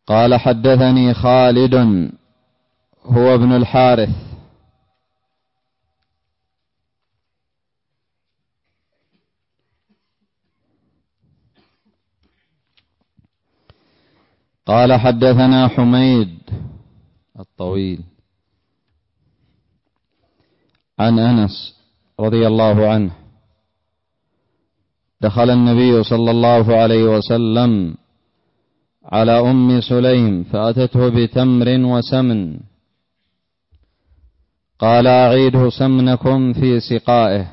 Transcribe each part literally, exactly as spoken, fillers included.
قال حدثني خالد هو ابن الحارث قال حدثنا حميد الطويل عن أنس رضي الله عنه دخل النبي صلى الله عليه وسلم على أم سليم فأتته بتمر وسمن قال أعيده سمنكم في سقائه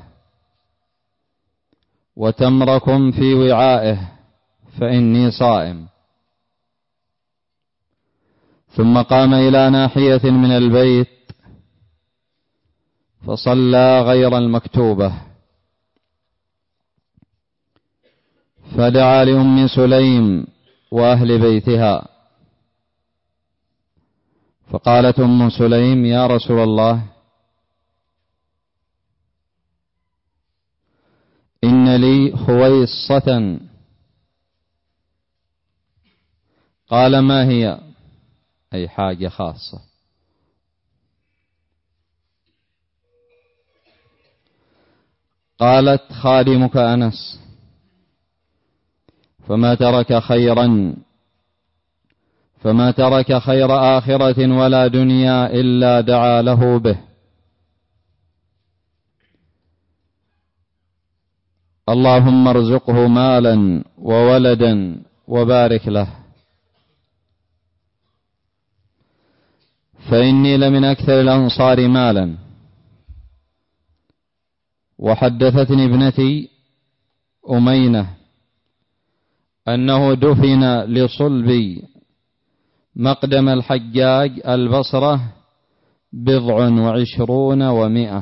وتمركم في وعائه فإني صائم. ثم قام إلى ناحية من البيت فصلى غير المكتوبة، فدعا لأم سليم وأهل بيتها، فقالت أم سليم: يا رسول الله، إن لي خويصة. قال: ما هي؟ أي حاجة خاصة. قالت: خادمك أنس، فما ترك خيرا فما ترك خير آخرة ولا دنيا إلا دعا له به. اللهم ارزقه مالا وولدا وبارك له، فإني لمن أكثر الأنصار مالا. وحدثتني ابنتي أمينة أنه دفن لصلب مقدم الحجاج البصرة بضع وعشرون ومئة.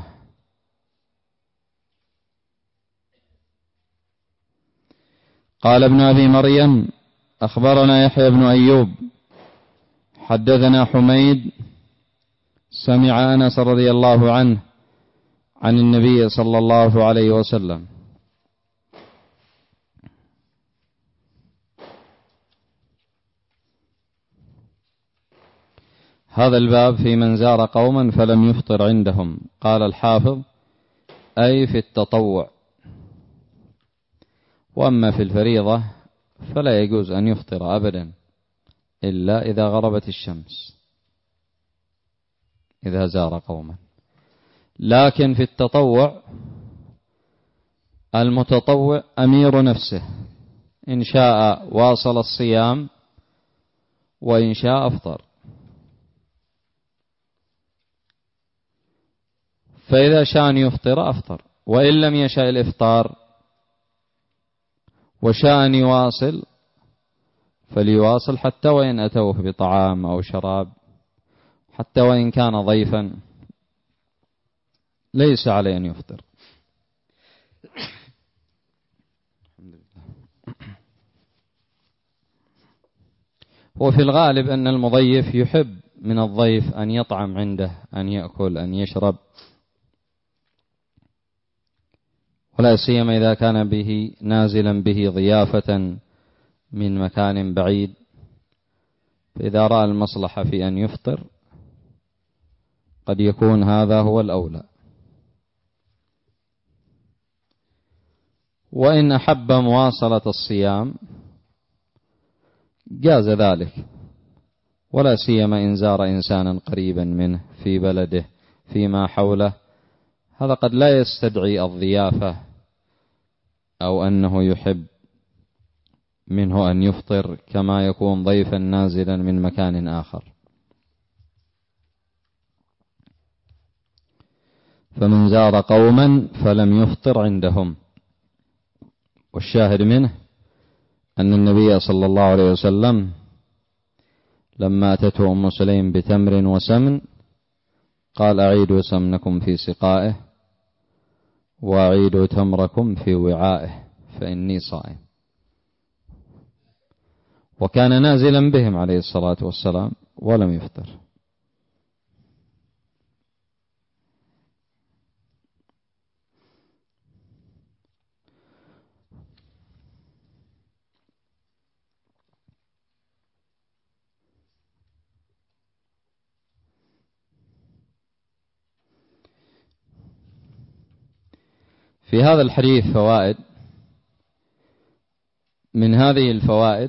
قال ابن أبي مريم: أخبرنا يحيى بن أيوب حدثنا حميد سمع أنس رضي الله عنه عن النبي صلى الله عليه وسلم. هذا الباب في من زار قوما فلم يفطر عندهم. قال الحافظ: أي في التطوع. وأما في الفريضة فلا يجوز أن يفطر أبدا إلا إذا غربت الشمس إذا زار قوما. لكن في التطوع المتطوع أمير نفسه، إن شاء واصل الصيام وإن شاء أفطر. فإذا شاء أن يفطر أفطر، وإن لم يشاء الإفطار وشاء أن يواصل فليواصل، حتى وإن أتوه بطعام أو شراب، حتى وإن كان ضيفا ليس عليه أن يفطر. وفي الغالب أن المضيف يحب من الضيف أن يطعم عنده، أن يأكل، أن يشرب، ولا سيما إذا كان به نازلا به ضيافة من مكان بعيد، فإذا رأى المصلحة في أن يفطر قد يكون هذا هو الأولى. وإن أحب مواصلة الصيام جاز ذلك، ولا سيما إن زار إنسانا قريبا منه في بلده فيما حوله، هذا قد لا يستدعي الضيافة أو أنه يحب منه أن يفطر كما يكون ضيفا نازلا من مكان آخر. فمن زار قوما فلم يفطر عندهم. والشاهد منه أن النبي صلى الله عليه وسلم لما أتته أم سليم بتمر وسمن قال: أعيدوا سمنكم في سقائه وأعيدوا تمركم في وعائه فإني صائم. وكان نازلا بهم عليه الصلاة والسلام ولم يفطر. في هذا الحديث فوائد. من هذه الفوائد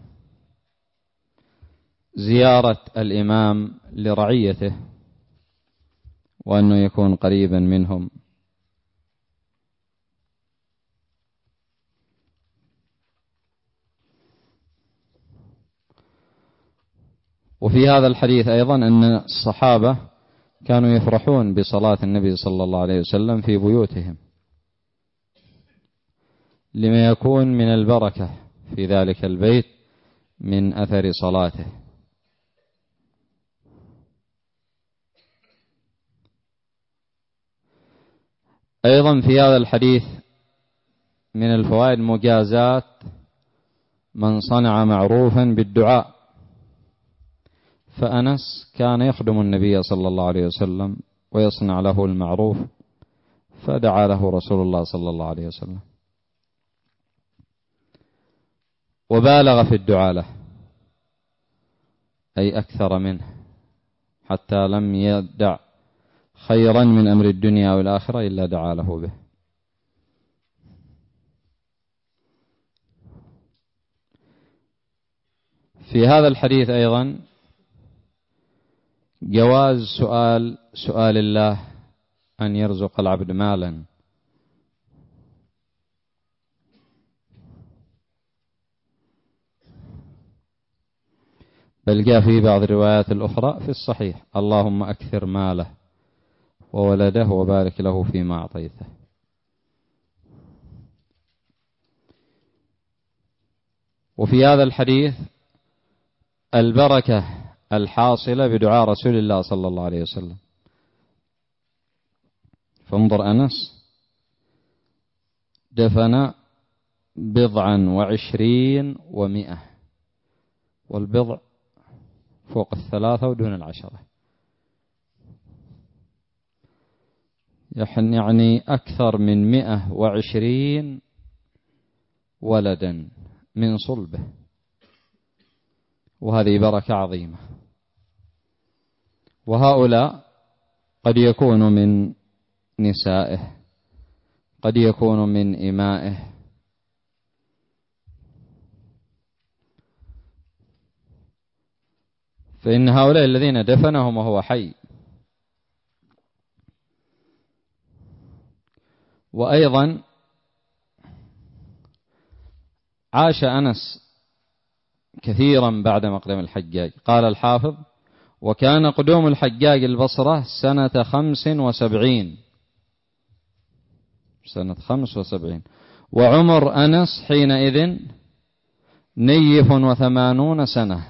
زيارة الإمام لرعيته وأنه يكون قريبا منهم. وفي هذا الحديث أيضا أن الصحابة كانوا يفرحون بصلاة النبي صلى الله عليه وسلم في بيوتهم لما يكون من البركة في ذلك البيت من أثر صلاته. أيضا في هذا الحديث من الفوائد مجازات من صنع معروفا بالدعاء، فأنس كان يخدم النبي صلى الله عليه وسلم ويصنع له المعروف فدعا له رسول الله صلى الله عليه وسلم وبالغ في الدعاء له، أي أكثر منه، حتى لم يدع خيرا من أمر الدنيا والآخرة إلا دعا له به. في هذا الحديث أيضا جواز سؤال سؤال الله أن يرزق العبد مالا، بل جاء في بعض الروايات الأخرى في الصحيح: اللهم أكثر ماله وولده وبارك له فيما أعطيته. وفي هذا الحديث البركة الحاصلة بدعاء رسول الله صلى الله عليه وسلم. فانظر أنس دفن بضعا وعشرين ومئة، والبضع فوق الثلاثة ودون العشرة، يعني أكثر من مئة وعشرين ولدا من صلبه، وهذه بركة عظيمة. وهؤلاء قد يكون من نسائه، قد يكون من إمائه، فإن هؤلاء الذين دفنهم وهو حي. وأيضا عاش أنس كثيرا بعد مقدم الحجاج. قال الحافظ: وكان قدوم الحجاج البصرة سنة خمس وسبعين سنة خمس وسبعين وعمر أنس حينئذ نيف وثمانون سنة.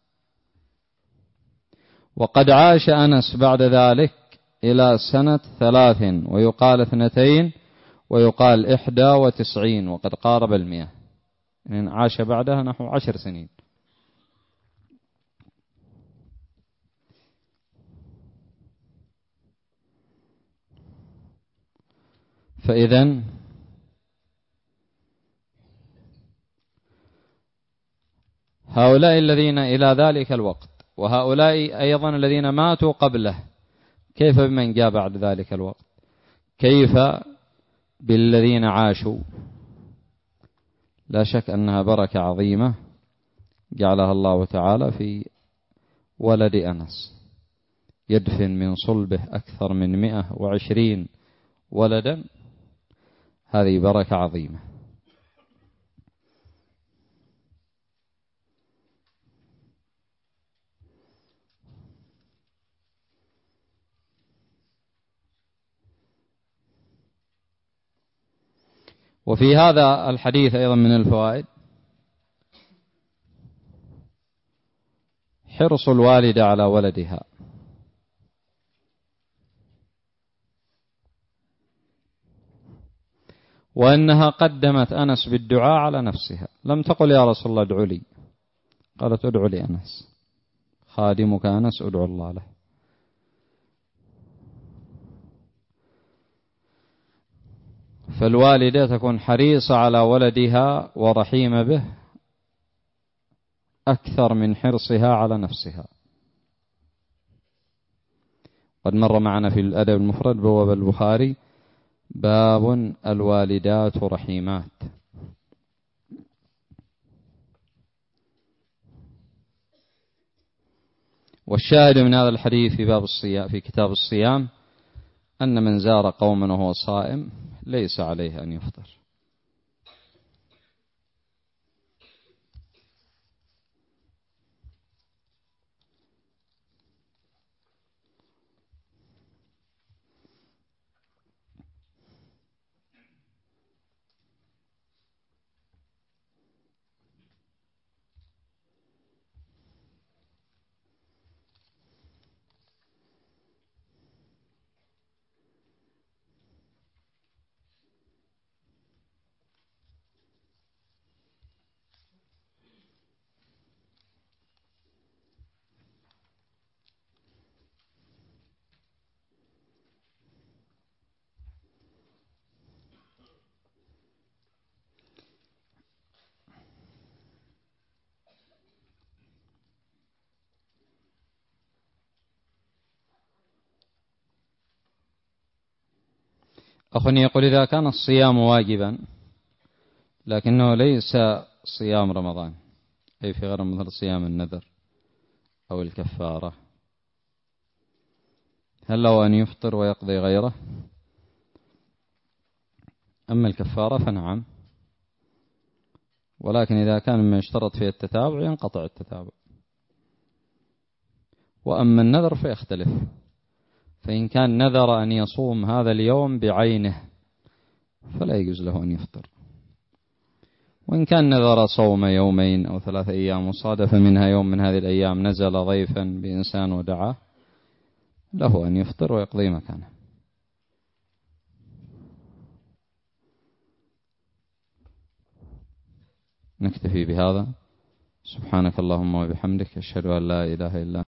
وقد عاش أنس بعد ذلك إلى سنة ثلاث ويقال اثنتين ويقال إحدى وتسعين، وقد قارب المئة، يعني عاش بعدها نحو عشر سنين. فإذن هؤلاء الذين إلى ذلك الوقت وهؤلاء أيضا الذين ماتوا قبله، كيف بمن جاء بعد ذلك الوقت؟ كيف بالذين عاشوا؟ لا شك أنها بركة عظيمة جعلها الله تعالى في ولد أنس، يدفن من صلبه أكثر من مئة وعشرين ولدا، هذه بركة عظيمة. وفي هذا الحديث أيضا من الفوائد حرص الوالدة على ولدها، وأنها قدمت أنس بالدعاء على نفسها، لم تقل يا رسول الله ادعو لي، قالت ادعو لي أنس، خادمك أنس ادعو الله له. فالوالدة تكون حريصة على ولدها ورحيمة به أكثر من حرصها على نفسها. قد مر معنا في الأدب المفرد بواب البخاري باب الوالدات رحيمات. والشاهد من هذا الحديث في باب الصيام في كتاب الصيام أن من زار قوما وهو صائم ليس عليه أن يفطر. أخني يقول إذا كان الصيام واجبا لكنه ليس صيام رمضان، أي في غير مثل صيام النذر أو الكفارة، هل له أن يفطر ويقضي غيره؟ أما الكفارة فنعم، ولكن إذا كان مما يشترط فيه التتابع ينقطع التتابع. وأما النذر فيختلف، فإن كان نذر أن يصوم هذا اليوم بعينه فلا يجوز له أن يفطر، وإن كان نذر صوم يومين أو ثلاثة أيام وصادف منها يوم من هذه الأيام نزل ضيفا بإنسان ودعاه له أن يفطر ويقضي مكانه. نكتفي بهذا. سبحانك اللهم وبحمدك، أشهد أن لا إله إلا أنت.